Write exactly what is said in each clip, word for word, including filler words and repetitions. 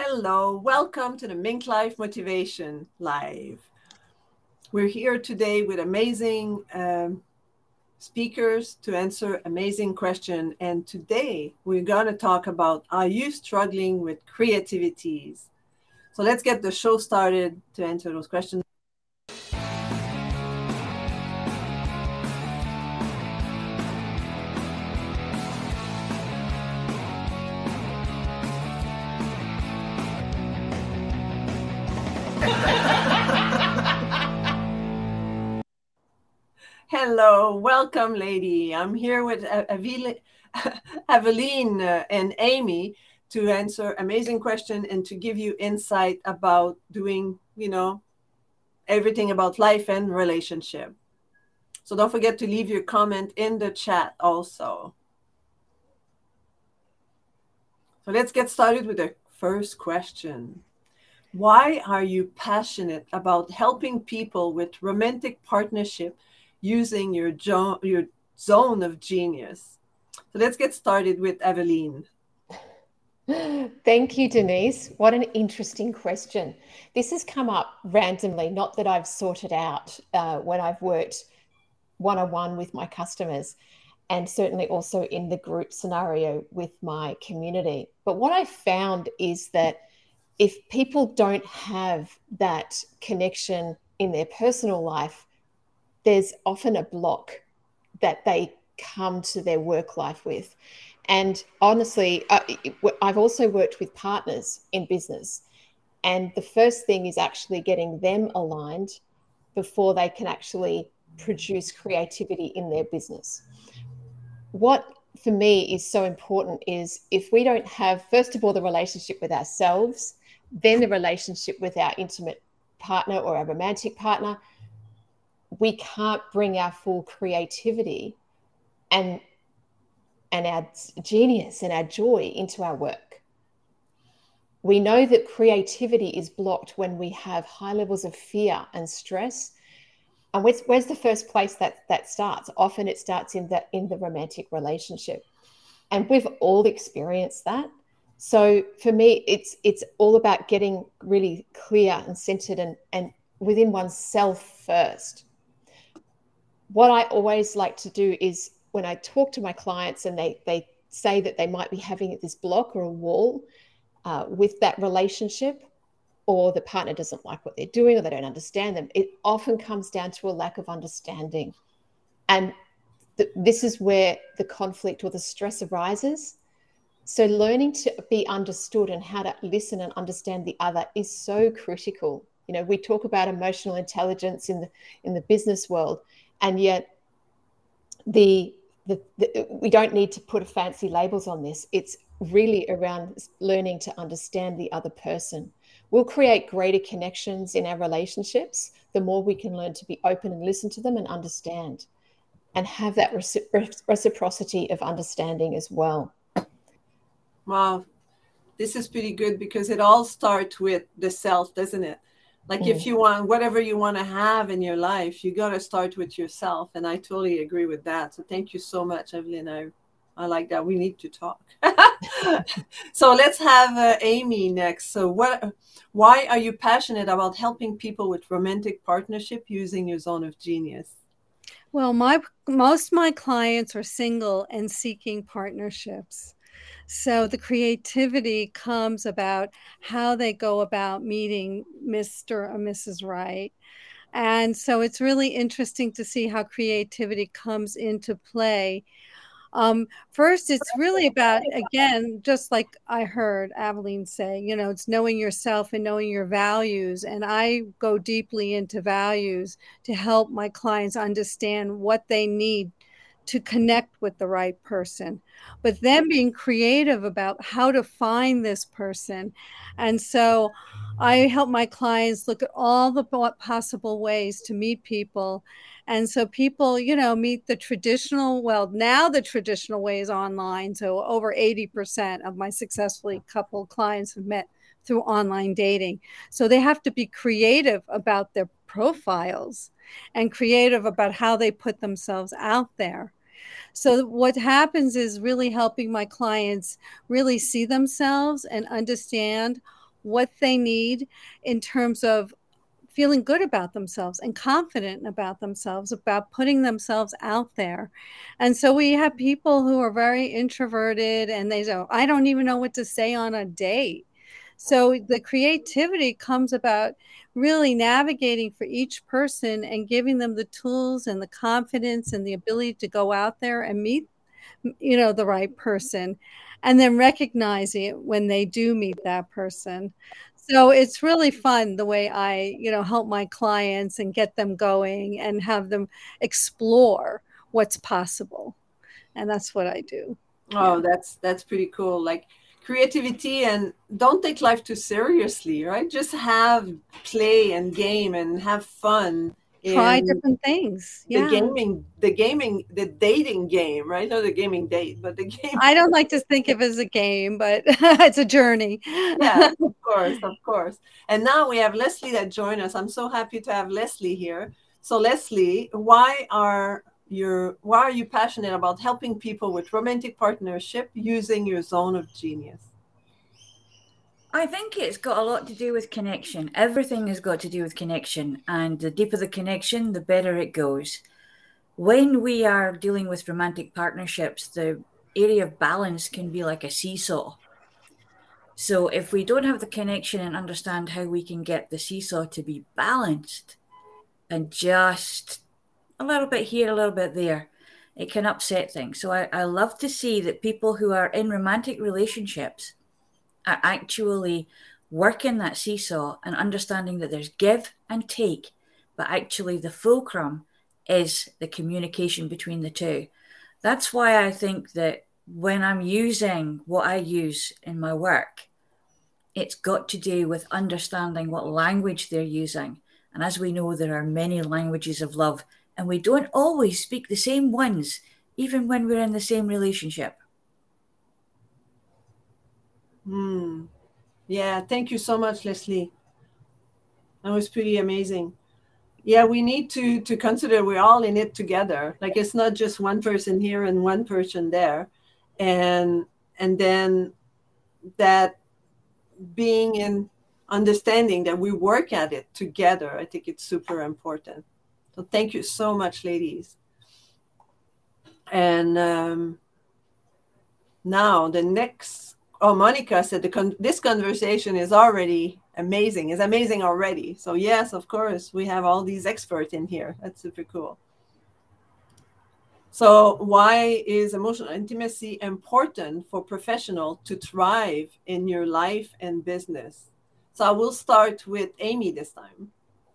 Hello, welcome to the Mink Life Motivation Live. We're here today with amazing um, speakers to answer amazing questions. And today we're going to talk about, are you struggling with creativities? So let's get the show started to answer those questions. Hello, welcome, lady. I'm here with Aveline and Amy to answer amazing question and to give you insight about doing, you know, everything about life and relationship. So don't forget to leave your comment in the chat also. So let's get started with the first question. Why are you passionate about helping people with romantic partnership using your, jo- your zone of genius? So let's get started with Aveline. Thank you, Denise. What an interesting question. This has come up randomly, not that I've sorted out uh, when I've worked one-on-one with my customers, and certainly also in the group scenario with my community. But what I found is that if people don't have that connection in their personal life, there's often a block that they come to their work life with. And honestly, I've also worked with partners in business. And the first thing is actually getting them aligned before they can actually produce creativity in their business. What for me is so important is if we don't have, first of all, the relationship with ourselves, then the relationship with our intimate partner or our romantic partner, we can't bring our full creativity and and our genius and our joy into our work. We know that creativity is blocked when we have high levels of fear and stress. And where's, where's the first place that that starts? Often it starts in the, in the romantic relationship. And we've all experienced that. So for me, it's it's all about getting really clear and centered and, and within oneself first. What I always like to do is when I talk to my clients and they, they say that they might be having this block or a wall uh, with that relationship, or the partner doesn't like what they're doing or they don't understand them, it often comes down to a lack of understanding. And th- this is where the conflict or the stress arises. So learning to be understood and how to listen and understand the other is so critical. You know, we talk about emotional intelligence in the in the business world, and yet the The, the, we don't need to put fancy labels on this. It's really around learning to understand the other person. We'll create greater connections in our relationships the more we can learn to be open and listen to them and understand and have that recipro- reciprocity of understanding as well. Wow, this is pretty good because it all starts with the self, doesn't it? Like mm. if you want whatever you want to have in your life, you got to start with yourself. And I totally agree with that. So thank you so much, Evelyn. I, I like that. We need to talk. So let's have uh, Amy next. So what, why are you passionate about helping people with romantic partnership using your zone of genius? Well, my most of my clients are single and seeking partnerships. So the creativity comes about how they go about meeting Mister or Missus Right. And so it's really interesting to see how creativity comes into play. Um, first, it's really about, again, just like I heard Aveline say, you know, it's knowing yourself and knowing your values. And I go deeply into values to help my clients understand what they need to connect with the right person, but then being creative about how to find this person. And so I help my clients look at all the possible ways to meet people. And so people, you know, meet the traditional, well, now the traditional way is online. So over eighty percent of my successfully coupled clients have met through online dating. So they have to be creative about their profiles and creative about how they put themselves out there. So what happens is really helping my clients really see themselves and understand what they need in terms of feeling good about themselves and confident about themselves, about putting themselves out there. And so we have people who are very introverted and they say, I don't even know what to say on a date. So the creativity comes about really navigating for each person and giving them the tools and the confidence and the ability to go out there and meet, you know, the right person, and then recognizing it when they do meet that person. So it's really fun the way I, you know, help my clients and get them going and have them explore what's possible. And that's what I do. Oh, yeah. that's that's pretty cool. Like creativity, and don't take life too seriously, right? Just have play and game and have fun. Try different things. Yeah. The gaming, the gaming, the dating game, right? Not the gaming date, but the game. I don't like to think of it as a game, but it's a journey. Yeah, of course, of course. And now we have Leslie that joined us. I'm so happy to have Leslie here. So Leslie, why are you why are you passionate about helping people with romantic partnership using your zone of genius? I think it's got a lot to do with connection. Everything has got to do with connection. And the deeper the connection, the better it goes. When we are dealing with romantic partnerships, the area of balance can be like a seesaw. So if we don't have the connection and understand how we can get the seesaw to be balanced and just a little bit here, a little bit there, it can upset things. So I, I love to see that people who are in romantic relationships are actually working that seesaw and understanding that there's give and take, but actually the fulcrum is the communication between the two. That's why I think that when I'm using what I use in my work, it's got to do with understanding what language they're using. And as we know, there are many languages of love, and we don't always speak the same ones, even when we're in the same relationship. Hmm. Yeah, thank you so much, Leslie. That was pretty amazing. Yeah, we need to to consider we're all in it together. Like it's not just one person here and one person there. And and then that being in understanding that we work at it together, I think it's super important. So thank you so much, ladies. And um, now the next, oh, Monica said the con- this conversation is already amazing. It's amazing already. So yes, of course, we have all these experts in here. That's super cool. So why is emotional intimacy important for professionals to thrive in your life and business? So I will start with Amy this time.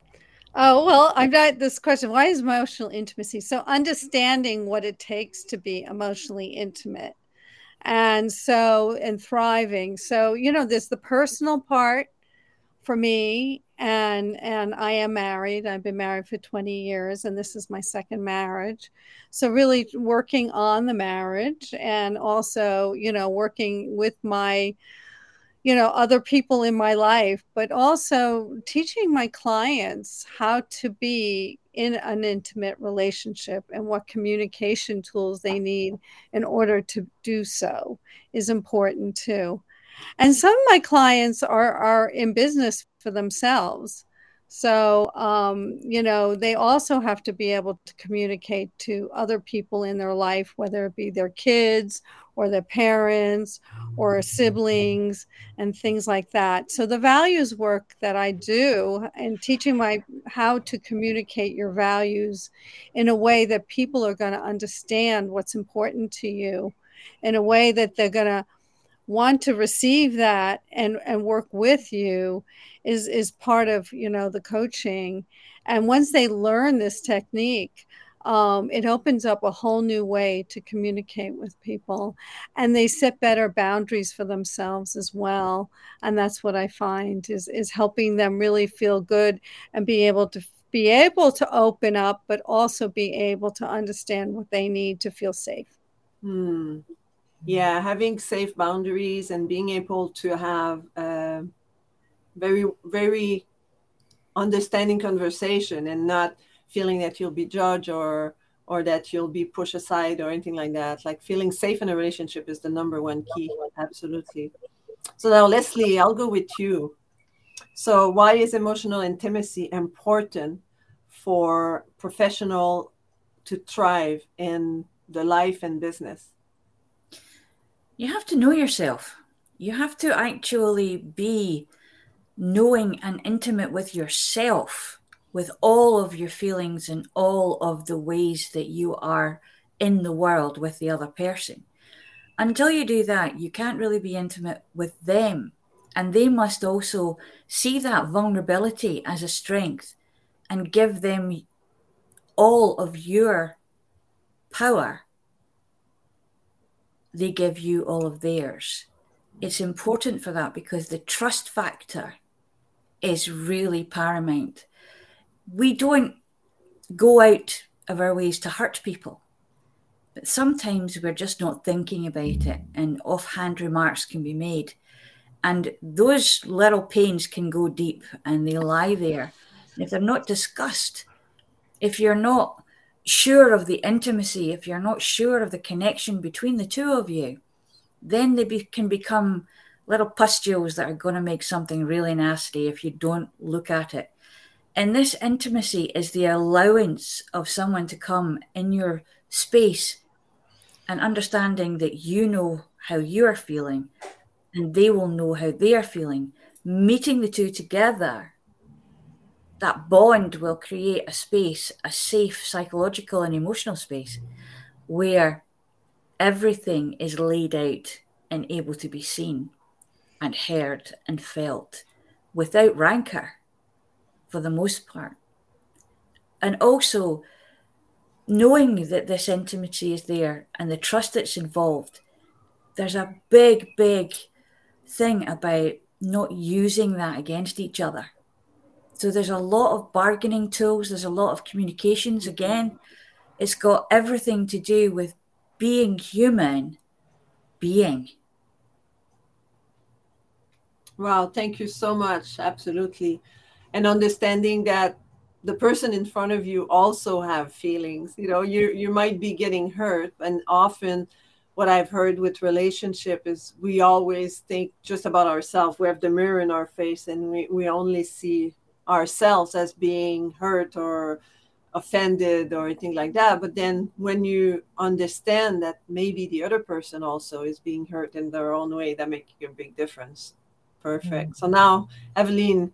Oh, well, I've got this question. Why is emotional intimacy? So understanding what it takes to be emotionally intimate. And so, and thriving. So, you know, there's the personal part for me, and and I am married. I've been married for twenty years, and this is my second marriage. So really working on the marriage, and also, you know, working with my, you know, other people in my life, but also teaching my clients how to be in an intimate relationship and what communication tools they need in order to do so is important too. And some of my clients are, are in business for themselves. So, um, you know, they also have to be able to communicate to other people in their life, whether it be their kids or their parents or siblings and things like that. So the values work that I do and teaching my how to communicate your values in a way that people are going to understand what's important to you, in a way that they're going to want to receive that and, and work with you is, is part of, you know, the coaching. And once they learn this technique, um, it opens up a whole new way to communicate with people, and they set better boundaries for themselves as well. And that's what I find is, is helping them really feel good and be able to be able to open up, but also be able to understand what they need to feel safe. Hmm. Yeah, having safe boundaries and being able to have a very, very understanding conversation and not feeling that you'll be judged or or that you'll be pushed aside or anything like that. Like feeling safe in a relationship is the number one key. Absolutely. So now, Leslie, I'll go with you. So why is emotional intimacy important for professional to thrive in the life and business? You have to know yourself. You have to actually be knowing and intimate with yourself, with all of your feelings and all of the ways that you are in the world with the other person. Until you do that, you can't really be intimate with them. And they must also see that vulnerability as a strength and give them all of your power. They give you all of theirs. It's important for that because the trust factor is really paramount. We don't go out of our ways to hurt people, but sometimes we're just not thinking about it, and offhand remarks can be made. And those little pains can go deep and they lie there. And if they're not discussed, if you're not sure of the intimacy, if you're not sure of the connection between the two of you, then they be, can become little pustules that are going to make something really nasty if you don't look at it. And this intimacy is the allowance of someone to come in your space and understanding that you know how you are feeling and they will know how they are feeling. Meeting the two together, that bond will create a space, a safe psychological and emotional space where everything is laid out and able to be seen and heard and felt without rancor for the most part. And also knowing that this intimacy is there and the trust that's involved, there's a big, big thing about not using that against each other. So there's a lot of bargaining tools. There's a lot of communications. Again, it's got everything to do with being human, being. Wow, thank you so much. Absolutely. And understanding that the person in front of you also have feelings. You know, you you might be getting hurt, and often what I've heard with relationship is we always think just about ourselves. We have the mirror in our face and we, we only see ourselves as being hurt or offended or anything like that. But then when you understand that maybe the other person also is being hurt in their own way, that makes a big difference. Perfect. So now, Evelyn.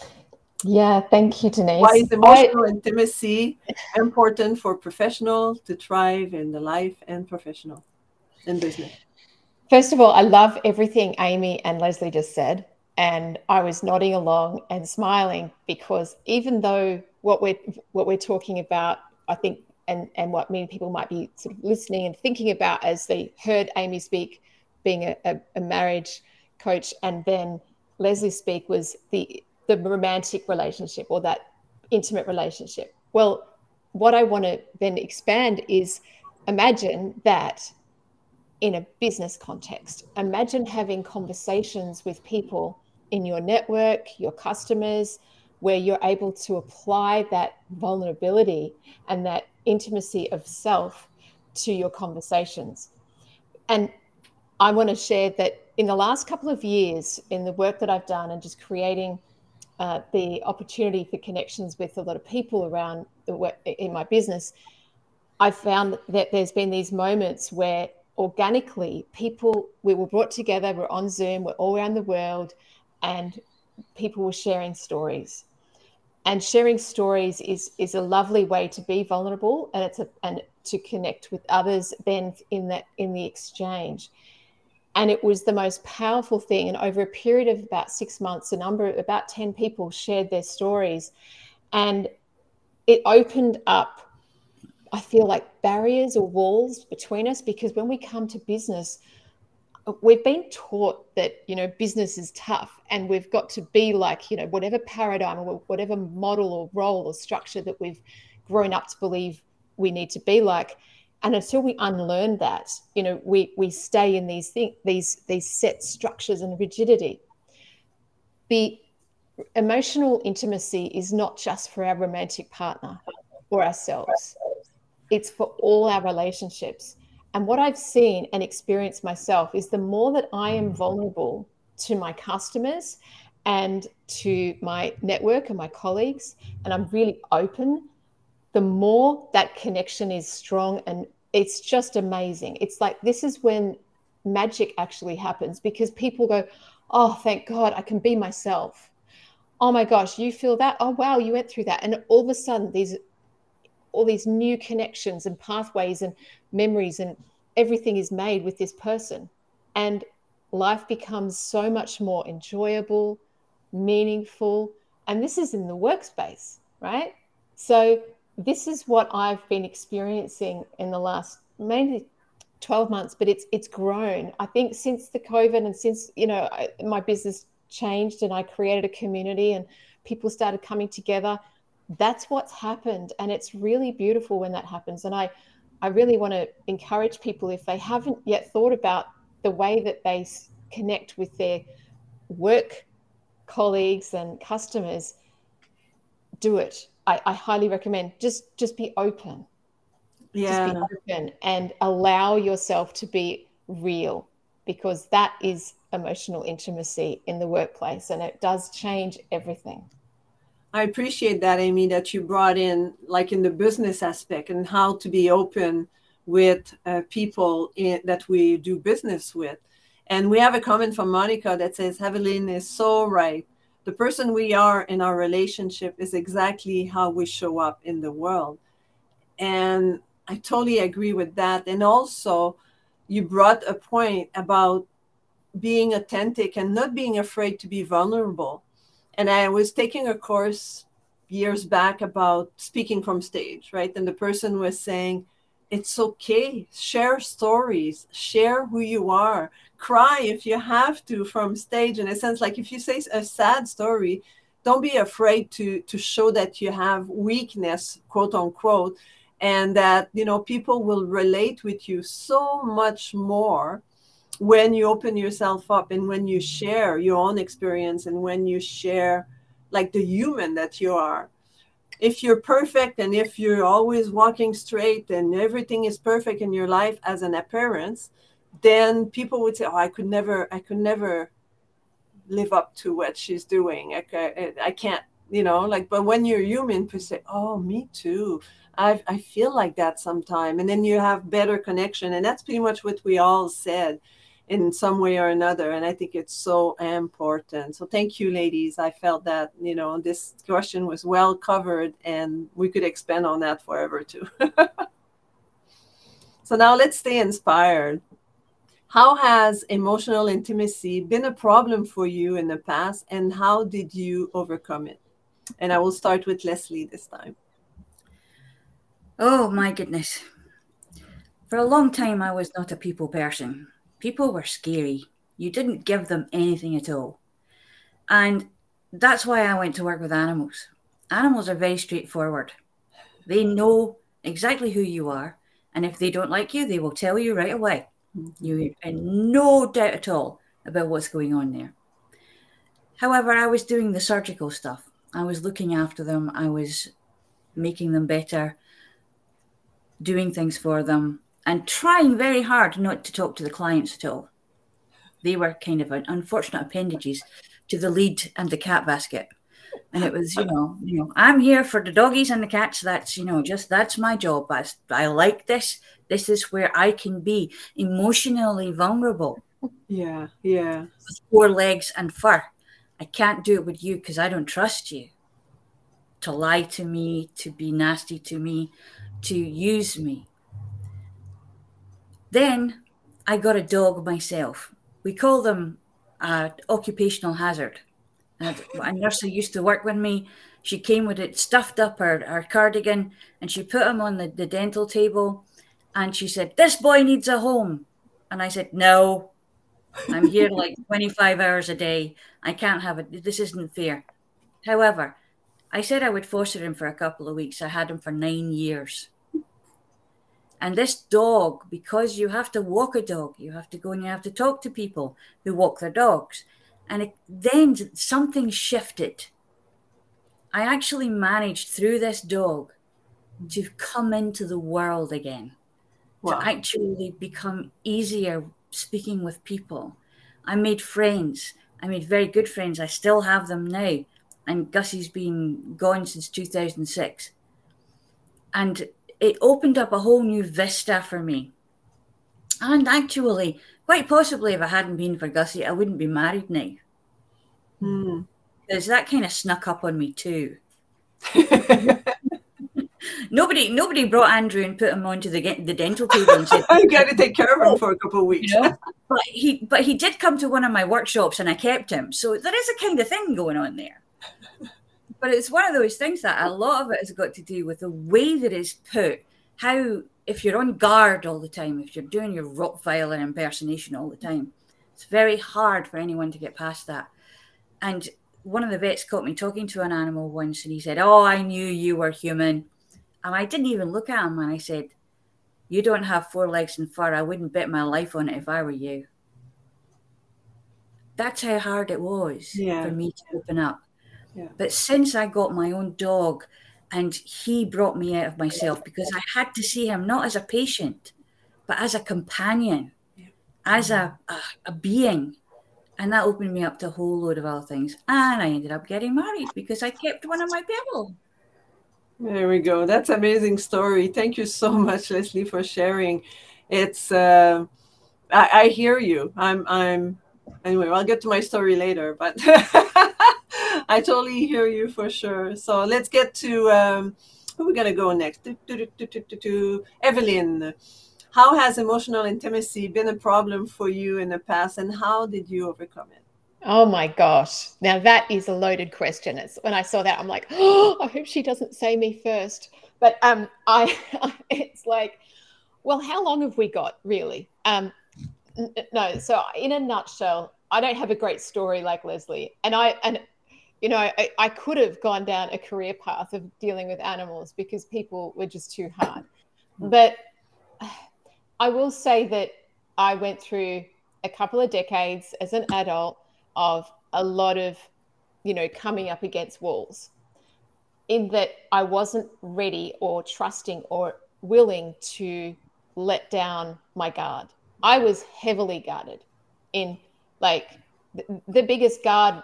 Yeah, thank you, Denise. Why is emotional I, intimacy important for professional to thrive in the life and professional in business? First of all, I love everything Amy and Leslie just said. And I was nodding along and smiling because even though what we're what we're talking about, I think, and, and what many people might be sort of listening and thinking about as they heard Amy speak, being a, a, a marriage coach, and then Leslie speak was the the romantic relationship or that intimate relationship. Well, what I want to then expand is imagine that in a business context. Imagine having conversations with people in your network, your customers, where you're able to apply that vulnerability and that intimacy of self to your conversations. And I want to share that in the last couple of years, in the work that I've done and just creating uh, the opportunity for connections with a lot of people around the work in my business, I've found that there's been these moments where organically people, we were brought together, we're on Zoom, we're all around the world, and people were sharing stories. And sharing stories is is a lovely way to be vulnerable, and it's a and to connect with others then in that in the exchange. And it was the most powerful thing. And over a period of about six months, a number about ten people shared their stories, and it opened up, I feel like, barriers or walls between us, because when we come to business, we've been taught that, you know, business is tough and we've got to be like, you know, whatever paradigm or whatever model or role or structure that we've grown up to believe we need to be like. And until we unlearn that, you know, we we stay in these things, these these set structures and rigidity. The emotional intimacy is not just for our romantic partner or ourselves. It's for all our relationships. And what I've seen and experienced myself is the more that I am vulnerable to my customers and to my network and my colleagues, and I'm really open, the more that connection is strong, and it's just amazing. It's like, this is when magic actually happens, because people go, oh, thank God, I can be myself. Oh my gosh, you feel that? Oh, wow, you went through that. And all of a sudden, these all these new connections and pathways and memories and everything is made with this person. And life becomes so much more enjoyable, meaningful. And this is in the workspace, right? So this is what I've been experiencing in the last mainly twelve months, but it's it's grown. I think since the COVID and since, you know, I, my business changed and I created a community and people started coming together, that's what's happened. And it's really beautiful when that happens. And I, I really want to encourage people, if they haven't yet thought about the way that they connect with their work colleagues and customers, do it. I, I highly recommend just, just be open. Yeah. Just be open and allow yourself to be real, because that is emotional intimacy in the workplace, and it does change everything. I appreciate that, Amy, that you brought in, like in the business aspect, and how to be open with uh, people in, that we do business with. And we have a comment from Monica that says, Evelyn is so right. The person we are in our relationship is exactly how we show up in the world. And I totally agree with that. And also, you brought a point about being authentic and not being afraid to be vulnerable. And I was taking a course years back about speaking from stage, right? And the person was saying, it's okay, share stories, share who you are, cry if you have to from stage. In a sense, like if you say a sad story, don't be afraid to, to show that you have weakness, quote unquote, and that, you know, people will relate with you so much more when you open yourself up and when you share your own experience and when you share like the human that you are. If you're perfect and if you're always walking straight and everything is perfect in your life as an appearance, then people would say, oh, I could never, I could never live up to what she's doing. I, I, I can't, you know, like, but when you're human, people say, oh, me too. I, I feel like that sometime. And then you have better connection. And that's pretty much what we all said in some way or another. And I think it's so important. So thank you, ladies. I felt that, you know, this question was well covered and we could expand on that forever too. So now let's stay inspired. How has emotional intimacy been a problem for you in the past, and how did you overcome it? And I will start with Leslie this time. Oh my goodness. For a long time, I was not a people person. People were scary. You didn't give them anything at all. And that's why I went to work with animals. Animals are very straightforward. They know exactly who you are. And if they don't like you, they will tell you right away. Mm-hmm. You have no doubt at all about what's going on there. However, I was doing the surgical stuff. I was looking after them. I was making them better, doing things for them, and trying very hard not to talk to the clients at all. They were kind of an unfortunate appendages to the lead and the cat basket. And it was, you know, you know, I'm here for the doggies and the cats. That's, you know, just that's my job. I, I like this. This is where I can be emotionally vulnerable. Yeah, yeah. With four legs and fur. I can't do it with you because I don't trust you. To lie to me, to be nasty to me, to use me. Then I got a dog myself. We call them uh, occupational hazard. And a nurse who used to work with me, she came with it stuffed up her, her cardigan, and she put him on the, the dental table, and she said, this boy needs a home. And I said, no, I'm here like twenty-five hours a day. I can't have it. This isn't fair. However, I said I would foster him for a couple of weeks. I had him for nine years. And this dog, because you have to walk a dog, you have to go and you have to talk to people who walk their dogs. And it, then something shifted. I actually managed through this dog to come into the world again, wow. to actually become easier speaking with people. I made friends. I made very good friends. I still have them now. And Gussie's been gone since two thousand six. And it opened up a whole new vista for me. And actually, quite possibly if it hadn't been for Gussie, I wouldn't be married now. Mm. Because that kind of snuck up on me too. Nobody nobody brought Andrew and put him onto the the dental table and said, "You got to take care of him for a couple of weeks." You know? But he but he did come to one of my workshops and I kept him. So there is a kind of thing going on there. But it's one of those things that a lot of it has got to do with the way that it's put. How, if you're on guard all the time, if you're doing your Rottweiler impersonation all the time, it's very hard for anyone to get past that. And one of the vets caught me talking to an animal once and he said, "Oh, I knew you were human." And I didn't even look at him and I said, "You don't have four legs and fur. I wouldn't bet my life on it if I were you." That's how hard it was yeah. for me to open up. Yeah. But since I got my own dog and he brought me out of myself because I had to see him not as a patient, but as a companion, yeah. as a, a, a being. And that opened me up to a whole load of other things. And I ended up getting married because I kept one of my people. There we go. That's an amazing story. Thank you so much, Leslie, for sharing. It's, uh, I, I hear you. I'm, I'm, anyway, I'll get to my story later, but I totally hear you for sure. So let's get to, um, who are we going to go next? Do, do, do, do, do, do. Evelyn, how has emotional intimacy been a problem for you in the past and how did you overcome it? Oh my gosh. Now that is a loaded question. It's, when I saw that, I'm like, oh, I hope she doesn't say me first. But um, I, it's like, well, how long have we got really? Um, n- no. So in a nutshell, I don't have a great story like Leslie. And I, and you know, I, I could have gone down a career path of dealing with animals because people were just too hard. But I will say that I went through a couple of decades as an adult of a lot of, you know, coming up against walls in that I wasn't ready or trusting or willing to let down my guard. I was heavily guarded in like the, the biggest guard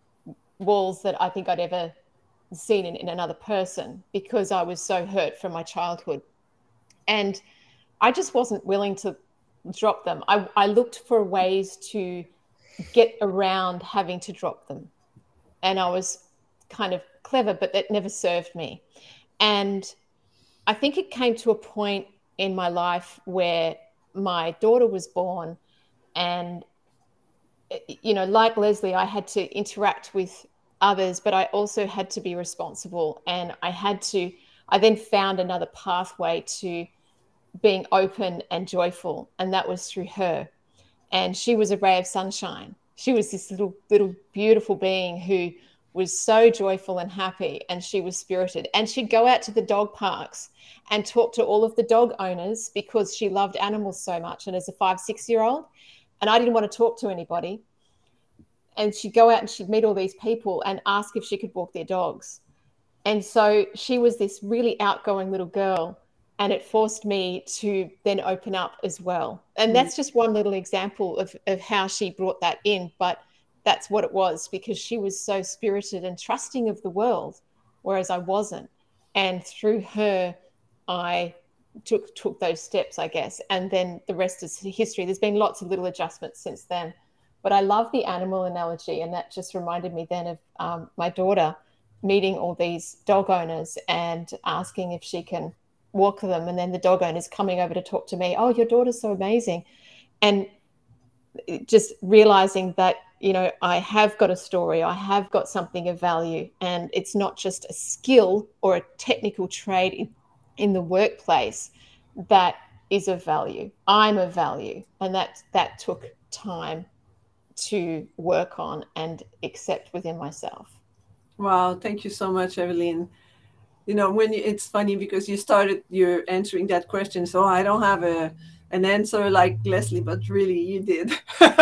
walls that I think I'd ever seen in, in another person because I was so hurt from my childhood. And I just wasn't willing to drop them. I, I looked for ways to get around having to drop them. And I was kind of clever, but that never served me. And I think it came to a point in my life where my daughter was born and, you know, like Leslie, I had to interact with others, but I also had to be responsible. And I had to, I then found another pathway to being open and joyful. And that was through her. And she was a ray of sunshine. She was this little, little beautiful being who was so joyful and happy, and she was spirited. And she'd go out to the dog parks and talk to all of the dog owners because she loved animals so much. And as a five, six-year-old, and I didn't want to talk to anybody. And she'd go out and she'd meet all these people and ask if she could walk their dogs. And so she was this really outgoing little girl. And it forced me to then open up as well. And that's just one little example of, of how she brought that in. But that's what it was because she was so spirited and trusting of the world, whereas I wasn't. And through her, I took took those steps, I guess. And then the rest is history. There's been lots of little adjustments since then. But I love the animal analogy. And that just reminded me then of um, my daughter meeting all these dog owners and asking if she can walk them, and then the dog owners coming over to talk to me. Oh, your daughter's so amazing. And just realizing that, you know, I have got a story, I have got something of value, and it's not just a skill or a technical trade in, in the workplace that is of value. I'm of value. And that that took time to work on and accept within myself. Wow, thank you so much, Evelyn. You know, when you, it's funny because you started you're answering that question. So I don't have a an answer like Leslie, but really you did.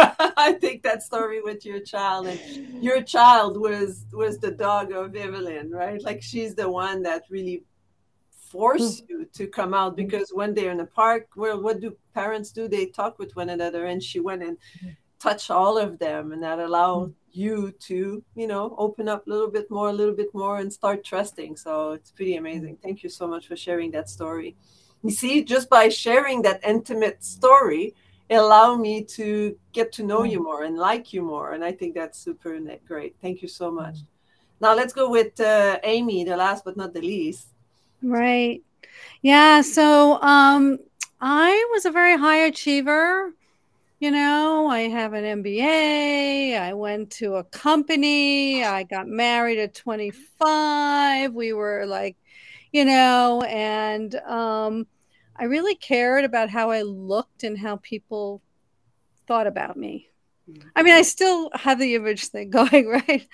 I think that story with your child, and your child was was the dog of Evelyn, right? Like she's the one that really forced you to come out, because when they're in the park, well, what do parents do? They talk with one another, and she went and touch all of them, and that allow mm. you to, you know, open up a little bit more, a little bit more, and start trusting. So it's pretty amazing. Mm. Thank you so much for sharing that story. You see, just by sharing that intimate story, it allowed me to get to know mm. you more and like you more. And I think that's super great. Thank you so much. Mm. Now let's go with uh, Amy, the last but not the least. Right. Yeah. So um, I was a very high achiever. You know, I have an M B A. I went to a company. I got married at twenty-five. We were like, you know, and um, I really cared about how I looked and how people thought about me. Mm-hmm. I mean, I still have the image thing going, right?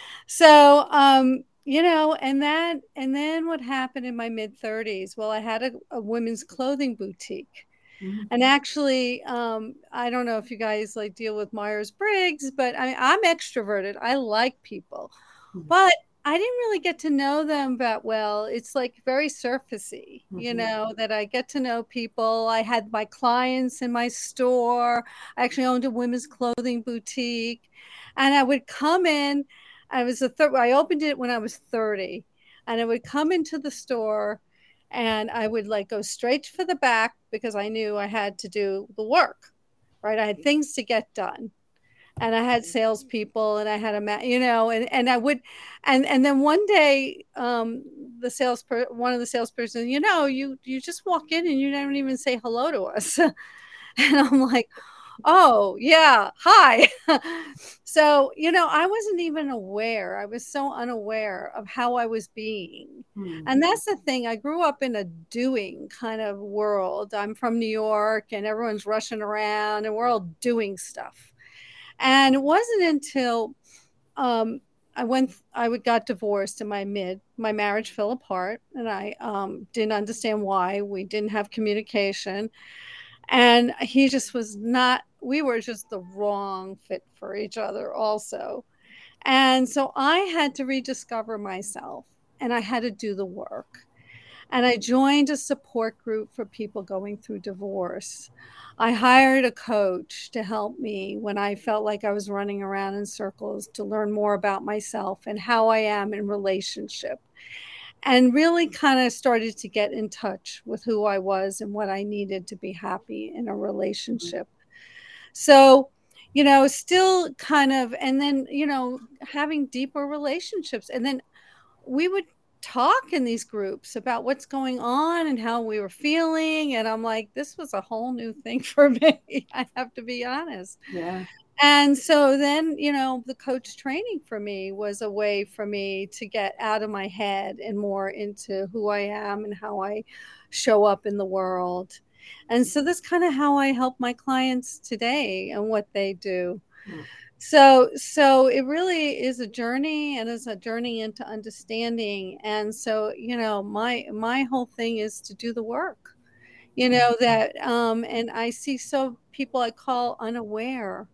So, um, you know, and that, and then what happened in my mid thirties? Well, I had a, a women's clothing boutique. Mm-hmm. And actually, um, I don't know if you guys like deal with Myers-Briggs, but I, I'm extroverted. I like people, mm-hmm. but I didn't really get to know them that well. It's like very surfacey, mm-hmm. you know, that I get to know people. I had my clients in my store. I actually owned a women's clothing boutique, and I would come in. I was a third. I opened it when I was thirty, and I would come into the store, and I would like go straight for the back because I knew I had to do the work, right? I had things to get done, and I had salespeople, and I had a, ma- you know, and, and I would, and, and then one day, um, the sales, per- one of the salesperson, you know, you, you just walk in and you don't even say hello to us. And I'm like, oh yeah, hi. So, you know, I wasn't even aware. I was so unaware of how I was being. Hmm. And that's the thing. I grew up in a doing kind of world. I'm from New York, and everyone's rushing around and we're all doing stuff. And it wasn't until um, I went, I would got divorced in my mid, my marriage fell apart, and I um, didn't understand why. We didn't have communication. And he just was not, we were just the wrong fit for each other also. And so I had to rediscover myself, and I had to do the work. And I joined a support group for people going through divorce. I hired a coach to help me when I felt like I was running around in circles, to learn more about myself and how I am in relationship. And really kind of started to get in touch with who I was and what I needed to be happy in a relationship. So, you know, still kind of, and then, you know, having deeper relationships. And then we would talk in these groups about what's going on and how we were feeling. And I'm like, this was a whole new thing for me. I have to be honest. Yeah. And so then, you know, the coach training for me was a way for me to get out of my head and more into who I am and how I show up in the world. And so that's kind of how I help my clients today and what they do. Mm. So, so it really is a journey, and it's a journey into understanding. And so, you know, my, my whole thing is to do the work, you know, that, um, and I see so people I call unaware.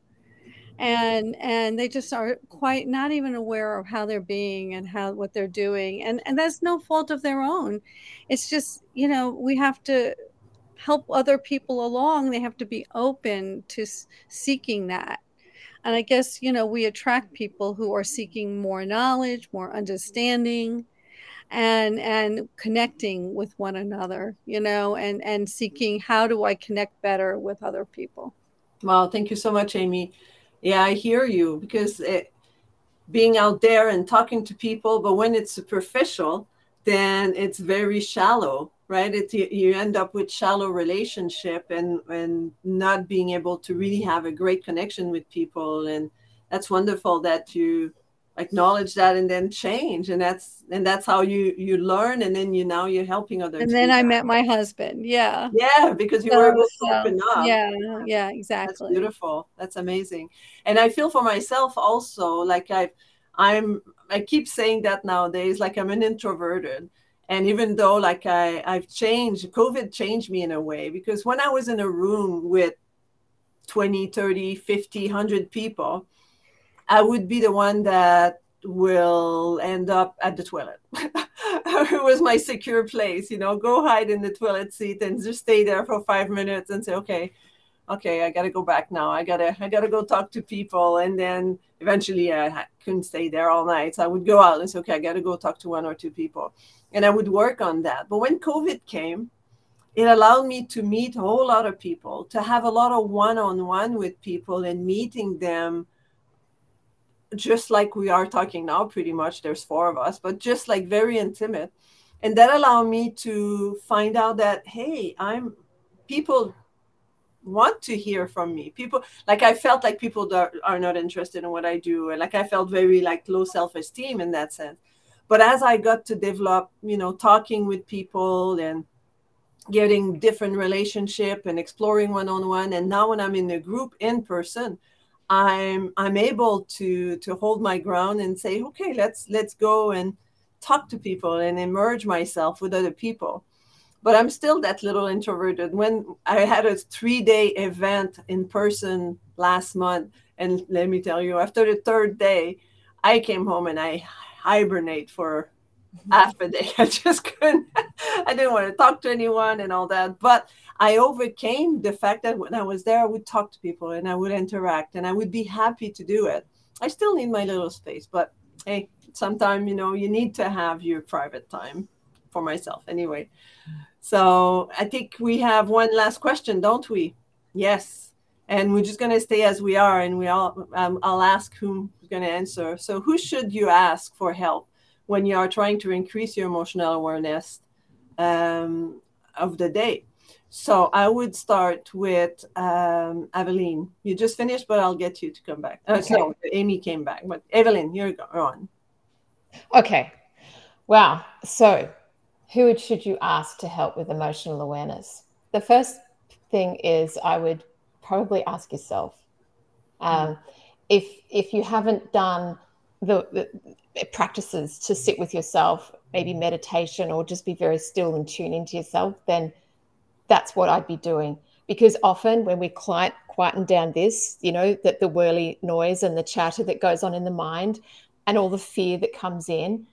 And and they just are quite not even aware of how they're being and how what they're doing. And and that's no fault of their own. It's just, you know, we have to help other people along. They have to be open to seeking that. And I guess, you know, we attract people who are seeking more knowledge, more understanding, and and connecting with one another, you know, and, and seeking how do I connect better with other people. Wow, thank you so much, Amy. Yeah, I hear you, because it, being out there and talking to people, but when it's superficial, then it's very shallow, right? It, you, you end up with shallow relationship and, and not being able to really have a great connection with people. And that's wonderful that you acknowledge that and then change. And that's, and that's how you, you learn. And then you, now you're helping others. And then I met my husband. Yeah. Yeah. Because you so, were able to so, open up. Yeah. Yeah, exactly. That's beautiful. That's amazing. And I feel for myself also, like I, I'm, I keep saying that nowadays, like I'm an introverted. And even though like I, I've changed, COVID changed me in a way, because when I was in a room with twenty, thirty, fifty, one hundred people, I would be the one that will end up at the toilet. It was my secure place, you know, go hide in the toilet seat and just stay there for five minutes and say, okay, okay, I got to go back now. I got to, I got to go talk to people. And then eventually I couldn't stay there all night. So I would go out and say, okay, I got to go talk to one or two people. And I would work on that. But when COVID came, it allowed me to meet a whole lot of people, to have a lot of one-on-one with people and meeting them just like we are talking now, pretty much. There's four of us, but just like very intimate. And that allowed me to find out that, hey, I'm people want to hear from me. People, like I felt like people that are not interested in what I do. And like I felt very like low self-esteem in that sense. But as I got to develop, you know, talking with people and getting different relationship and exploring one-on-one. And now when I'm in a group in person, I'm I'm able to to hold my ground and say, okay, let's let's go and talk to people and immerse myself with other people. But I'm still that little introverted. When I had a three-day event in person last month, and let me tell you, after the third day, I came home and I hibernate for half a day. I just couldn't, I didn't want to talk to anyone and all that. But I overcame the fact that when I was there, I would talk to people and I would interact and I would be happy to do it. I still need my little space, but hey, sometimes, you know, you need to have your private time for myself anyway. So I think we have one last question, don't we? Yes. And we're just going to stay as we are, and we all, um, I'll ask who's going to answer. So who should you ask for help when you are trying to increase your emotional awareness um, of the day? So I would start with um, Evelyn. You just finished, but I'll get you to come back. Uh, okay. So Amy came back, but Evelyn, you're on. Okay. Wow. So who should you ask to help with emotional awareness? The first thing is I would probably ask yourself. Um, mm. If if you haven't done the, the practices to sit with yourself, maybe meditation or just be very still and tune into yourself, then that's what I'd be doing. Because often when we quiet, quieten down this, you know, that the whirly noise and the chatter that goes on in the mind and all the fear that comes in,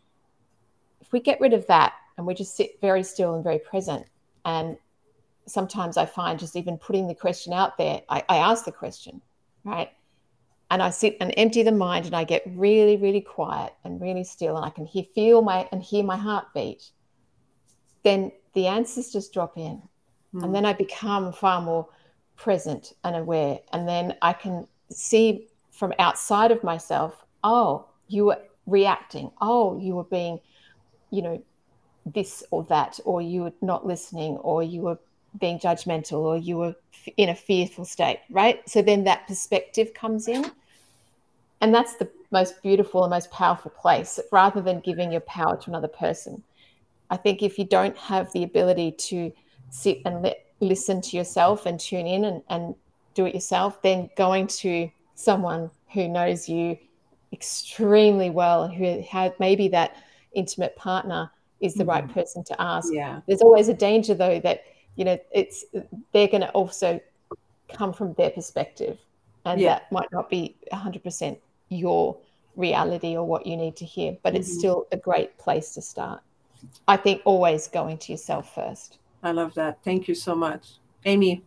if we get rid of that and we just sit very still and very present, and sometimes I find just even putting the question out there, I, I ask the question, right? And I sit and empty the mind and I get really, really quiet and really still, and I can hear, feel my and hear my heartbeat. Then the answers just drop in. Mm. And then I become far more present and aware. And then I can see from outside of myself, oh, you were reacting. Oh, you were being, you know, this or that, or you were not listening, or you were being judgmental, or you were in a fearful state, right? So then that perspective comes in. And that's the most beautiful and most powerful place, rather than giving your power to another person. I think if you don't have the ability to sit and let, listen to yourself and tune in and, and do it yourself, then going to someone who knows you extremely well and who had maybe that intimate partner is the mm-hmm. right person to ask. Yeah. There's always a danger, though, that, you know, it's they're going to also come from their perspective, and yeah. that might not be one hundred percent your reality or what you need to hear, but mm-hmm. it's still a great place to start. I think always going to yourself first. I love that. Thank you so much. Amy?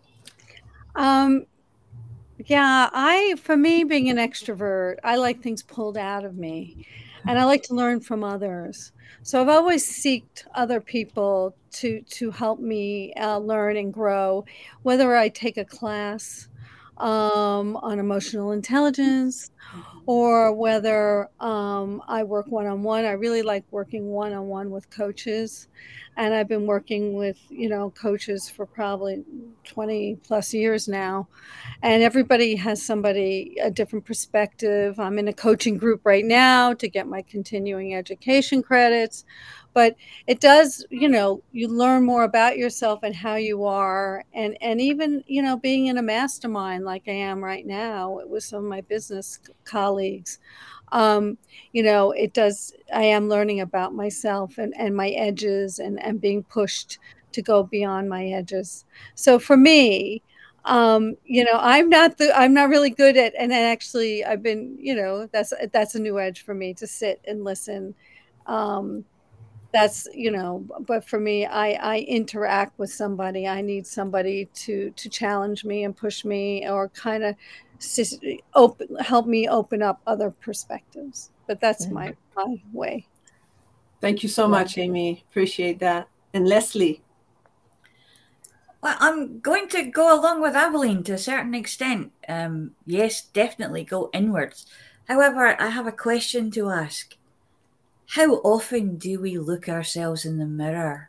Um, yeah, I, for me, being an extrovert, I like things pulled out of me, and I like to learn from others. So I've always sought other people to, to help me uh, learn and grow, whether I take a class um, on emotional intelligence, or whether um, I work one-on-one. I really like working one-on-one with coaches. And I've been working with, you know, coaches for probably twenty plus years now. And everybody has somebody, a different perspective. I'm in a coaching group right now to get my continuing education credits. But it does, you know, you learn more about yourself and how you are. And, and even, you know, being in a mastermind like I am right now with some of my business colleagues, um, you know, it does, I am learning about myself and, and my edges and, and being pushed to go beyond my edges. So for me, um, you know, I'm not the, I'm not really good at, and actually I've been, you know, that's, that's a new edge for me, to sit and listen, um, that's, you know, but for me, I, I interact with somebody. I need somebody to, to challenge me and push me, or kind of open, help me open up other perspectives. But that's mm-hmm. my, my way. Thank you so yeah. much, Amy. Appreciate that. And Leslie? Well, I'm going to go along with Aveline to a certain extent. Um, yes, definitely go inwards. However, I have a question to ask. How often do we look ourselves in the mirror?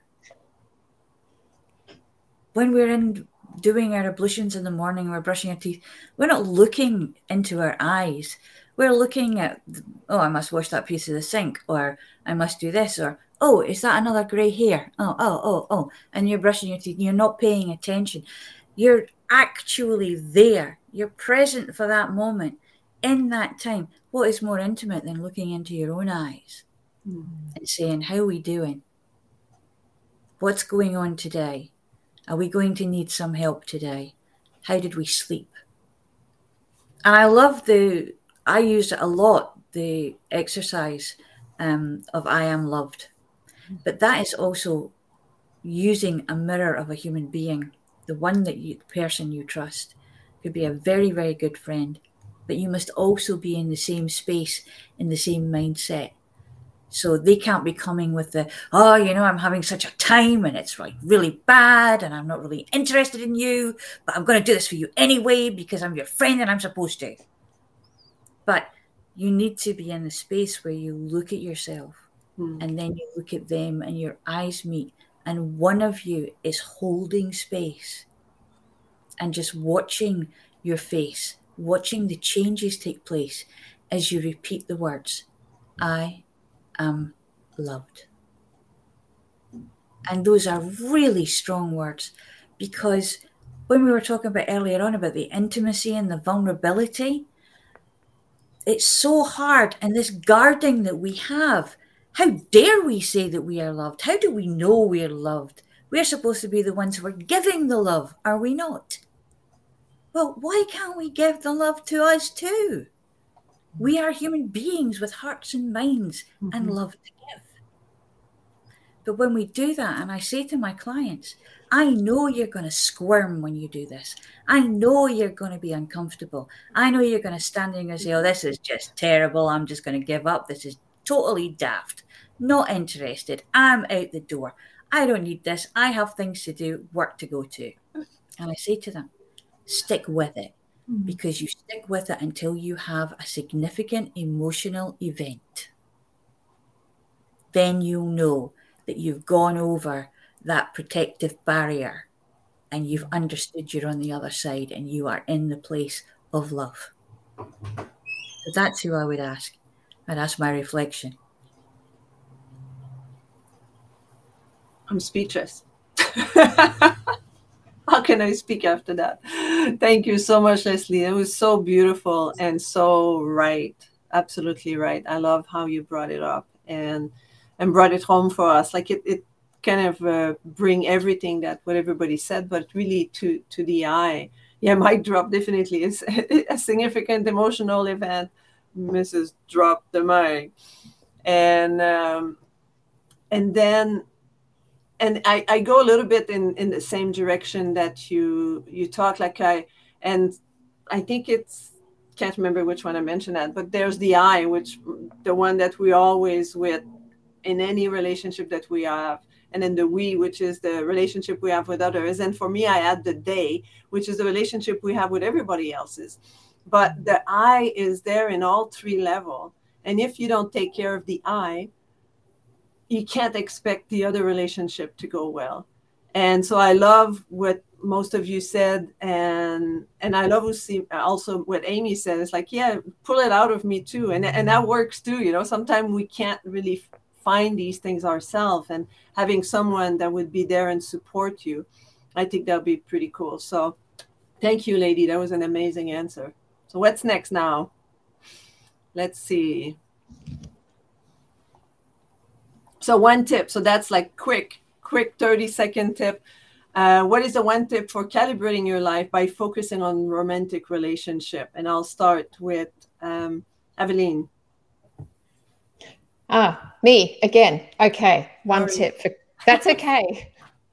When we're in doing our ablutions in the morning, we're brushing our teeth, we're not looking into our eyes. We're looking at, oh, I must wash that piece of the sink, or I must do this, or, oh, is that another grey hair? Oh, oh, oh, oh. And you're brushing your teeth and you're not paying attention. You're actually there. You're present for that moment. In that time, what is more intimate than looking into your own eyes mm. and saying, how are we doing? What's going on today? Are we going to need some help today? How did we sleep? And I love the, I use it a lot, the exercise um, of I am loved. But that is also using a mirror of a human being, the one that you, the person you trust. Could be a very, very good friend, but you must also be in the same space, in the same mindset. So they can't be coming with the, oh, you know, I'm having such a time and it's like really bad and I'm not really interested in you, but I'm going to do this for you anyway because I'm your friend and I'm supposed to. But you need to be in the space where you look at yourself hmm. and then you look at them and your eyes meet and one of you is holding space and just watching your face, watching the changes take place as you repeat the words, I am loved. And those are really strong words, because when we were talking about earlier on about the intimacy and the vulnerability, it's so hard. And this guarding that we have, how dare we say that we are loved? How do we know we are loved? We're supposed to be the ones who are giving the love, are we not? Well, why can't we give the love to us too? We are human beings with hearts and minds mm-hmm. and love to give. But when we do that, and I say to my clients, I know you're going to squirm when you do this. I know you're going to be uncomfortable. I know you're going to stand there and say, oh, this is just terrible. I'm just going to give up. This is totally daft. Not interested. I'm out the door. I don't need this. I have things to do, work to go to. And I say to them, stick with it. Because you stick with it until you have a significant emotional event. Then you'll know that you've gone over that protective barrier and you've understood you're on the other side and you are in the place of love. So that's who I would ask. And that's my reflection. I'm speechless. How can I speak after that? Thank you so much, Leslie. It was so beautiful and so right. Absolutely right. I love how you brought it up and and brought it home for us. Like it, it kind of uh, bring everything that what everybody said, but really to to the eye. Yeah, mic drop definitely is a significant emotional event. Missus dropped the mic, and um, and then. And I, I go a little bit in, in the same direction that you you talk like I, and I think it's, can't remember which one I mentioned that, but there's the I, which the one that we always with in any relationship that we have. And then the we, which is the relationship we have with others. And for me, I add the they, which is the relationship we have with everybody else's. But the I is there in all three levels. And if you don't take care of the I, you can't expect the other relationship to go well. And so I love what most of you said. And and I love also what Amy said. It's like, yeah, pull it out of me too. And, and that works too. You know, sometimes we can't really find these things ourselves. And having someone that would be there and support you, I think that would be pretty cool. So thank you, lady. That was an amazing answer. So what's next now? Let's see. So one tip, so that's like quick, quick thirty second tip. Uh, what is the one tip for calibrating your life by focusing on romantic relationship? And I'll start with um, Aveline. Ah, me again. Okay, one Sorry. tip. For, that's okay.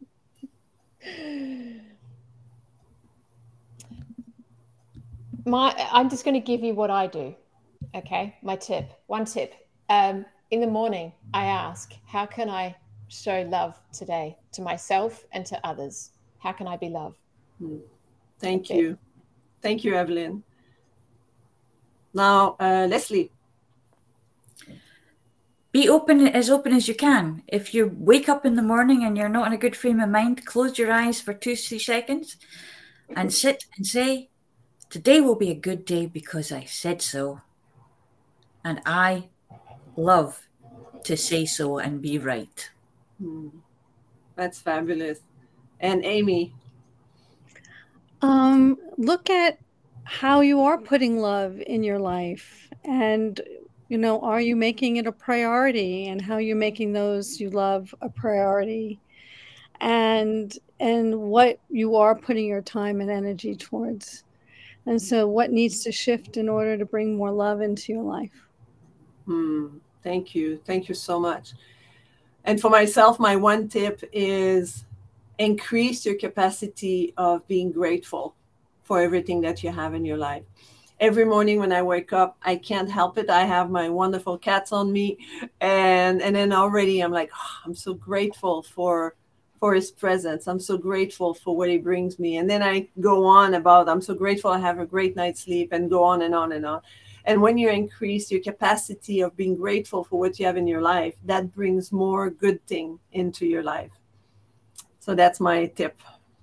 My, I'm just going to give you what I do. Okay, my tip. One tip. Um, in the morning, I ask, how can I show love today to myself and to others? How can I be love? Thank That's you. it. Thank you, Evelyn. Now, uh, Leslie. Be open, as open as you can. If you wake up in the morning and you're not in a good frame of mind, close your eyes for two, three seconds and sit and say, today will be a good day because I said so. And I love to say so and be right. Hmm. That's fabulous. And Amy. Um, look at how you are putting love in your life, and you know, are you making it a priority, and how you're making those you love a priority, and and what you are putting your time and energy towards. And so what needs to shift in order to bring more love into your life? Hmm. Thank you. Thank you so much. And for myself, my one tip is increase your capacity of being grateful for everything that you have in your life. Every morning when I wake up, I can't help it. I have my wonderful cats on me, and and then already I'm like, oh, I'm so grateful for for his presence. I'm so grateful for what he brings me. And then I go on about, I'm so grateful I have a great night's sleep, and go on and on and on. And when you increase your capacity of being grateful for what you have in your life, that brings more good thing into your life. So that's my tip.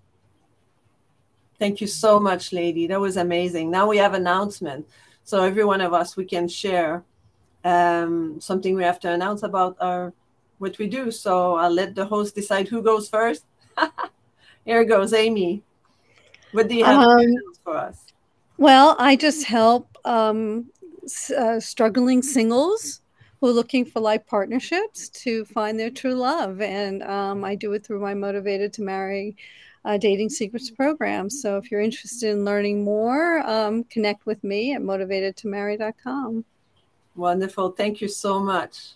Thank you so much, lady. That was amazing. Now we have announcement. So every one of us, we can share um, something we have to announce about our what we do. So I'll let the host decide who goes first. Here goes Amy. What do you have Um, to announce for us? Well, I just help um, s- uh, struggling singles who are looking for life partnerships to find their true love. And um, I do it through my Motivated to Marry uh, Dating Secrets program. So if you're interested in learning more, um, connect with me at motivated to marry dot com. Wonderful. Thank you so much.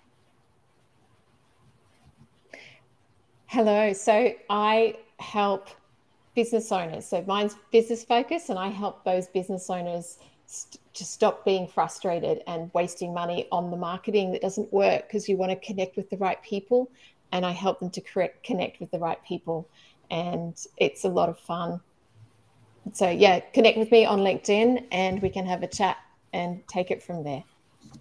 Hello. So I help business owners. So mine's business focused, and I help those business owners st- to stop being frustrated and wasting money on the marketing that doesn't work, because you want to connect with the right people, and I help them to correct, connect with the right people. And it's a lot of fun. So yeah, connect with me on LinkedIn and we can have a chat and take it from there.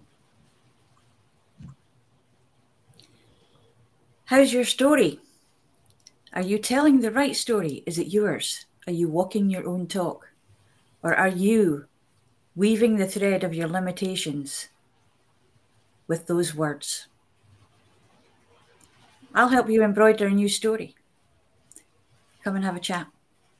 How's your story? Are you telling the right story? Is it yours? Are you walking your own talk? Or are you weaving the thread of your limitations with those words? I'll help you embroider a new story. Come and have a chat.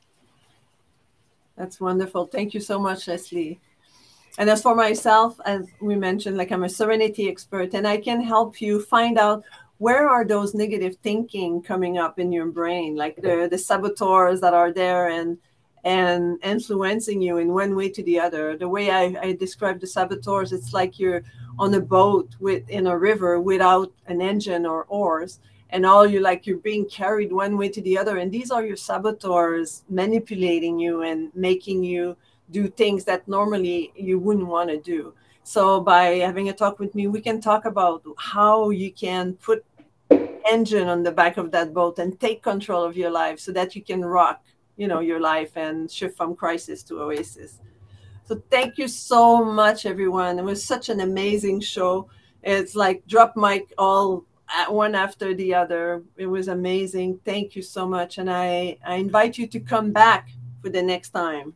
That's wonderful. Thank you so much, Leslie. And as for myself, as we mentioned, like I'm a serenity expert, and I can help you find out where are those negative thinking coming up in your brain, like the, the saboteurs that are there and and influencing you in one way to the other. The way I, I describe the saboteurs, it's like you're on a boat with in a river without an engine or oars, and all you like you're being carried one way to the other. And these are your saboteurs manipulating you and making you do things that normally you wouldn't want to do. So by having a talk with me, we can talk about how you can put engine on the back of that boat and take control of your life so that you can rock, you know, your life and shift from crisis to oasis. So thank you so much, everyone. It was such an amazing show. It's like drop mic all at one after the other. It was amazing. Thank you so much. And I, I invite you to come back for the next time.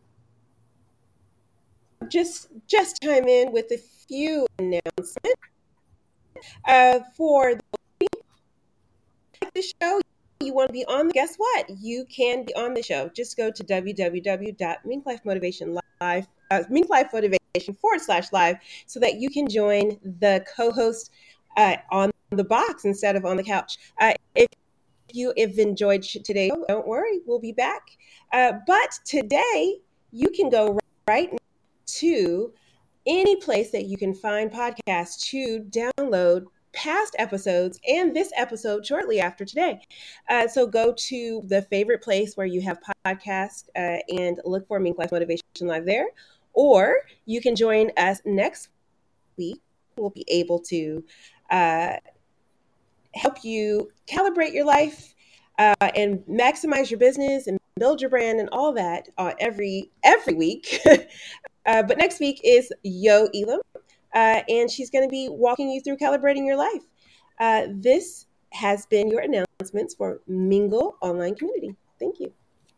Just just chime in with a few announcements. Uh, for the show, you want to be on, guess what? You can be on the show. Just go to w w w dot mink life motivation live, uh, mink life motivation forward slash live, so that you can join the co-host uh, on the box instead of on the couch. Uh, if you have enjoyed today, don't worry, we'll be back. Uh, but today, you can go right to any place that you can find podcasts to download past episodes and this episode shortly after today. Uh, so go to the favorite place where you have podcasts uh, and look for Mink Life Motivation Live there. Or you can join us next week. We'll be able to uh, help you calibrate your life uh, and maximize your business and build your brand and all that uh, every every week. uh, but next week is Yo Elam, uh, and she's going to be walking you through calibrating your life. Uh, this has been your announcements for Mingle Online Community. Thank you.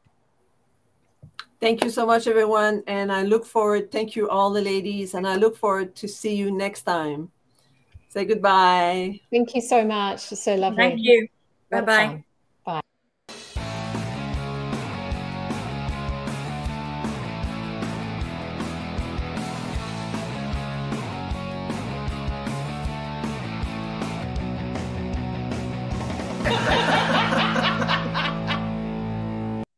Thank you so much, everyone. And I look forward, thank you all the ladies, and I look forward to see you next time. Say goodbye. Thank you so much. So lovely. Thank you. Bye-bye.